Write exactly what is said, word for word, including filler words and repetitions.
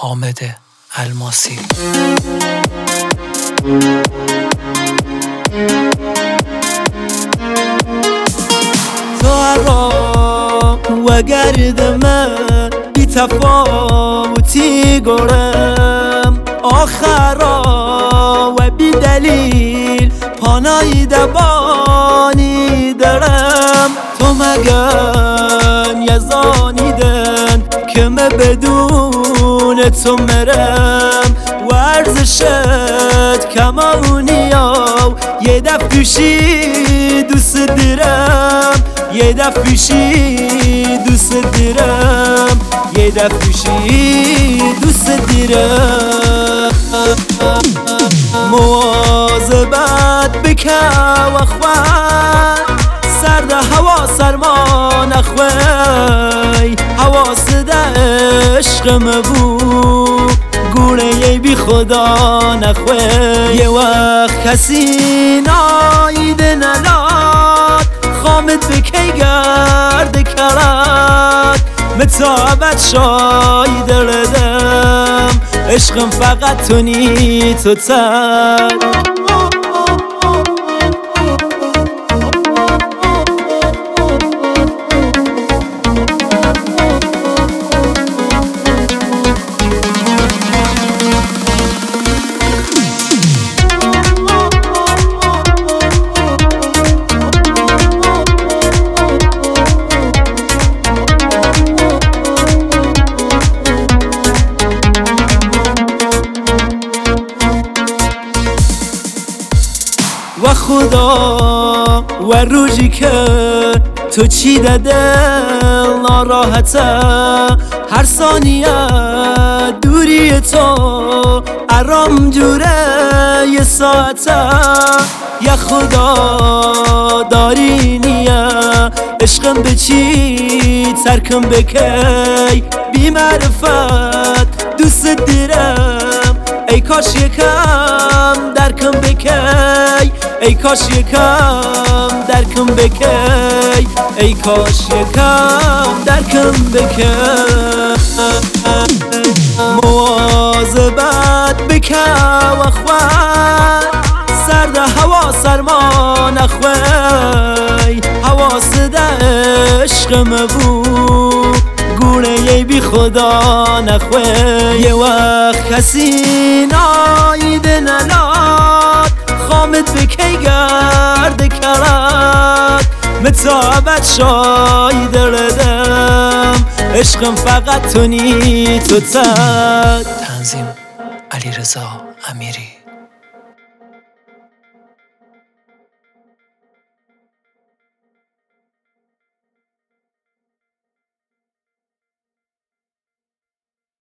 حامد الماسی. تو را و گرد من بی تفاوتی گرم، آخرا و بی دلیل پانایی دبانی درم. تو مگن یزانیدن که من بدون تو مرم، ورزشت کماونیاو یه دف پیشی دوست دیرم، یه دف پیشی دوست دیرم، یه دف پیشی دوست دیرم. مواظبت بکن و خواه سرد هوا سرما نخوی، حواس ده عشق مبو گونه یه بی خدا نخوی. یه وقت کسی نایده نلاد خامد بکی گرد کرد، متابت شای دردم عشقم فقط تو نی تو تر. و خدا و روزی که تو چی دل ناراحته، هر ثانیه دوری تو ارام جوره یه ساعته. یا خدا داری نیه عشقم به چی ترکم بکی، بی معرفت دوست دیرم، ای کاش یکم درکم بکی، ای کاش یکم درکم بکی، ای کاش یکم درکم بکی. مواظبت بکن و خواه سرد هوا سرما نخوی، حواس ده عشق مبو گونه یه بی خدا نخوی. یه وقت کسی نایده نلاد خامد بکی گرد کرد، متابت شای دردم عشقم فقط تو نی تو تر. تنظیم علیرضا امیری.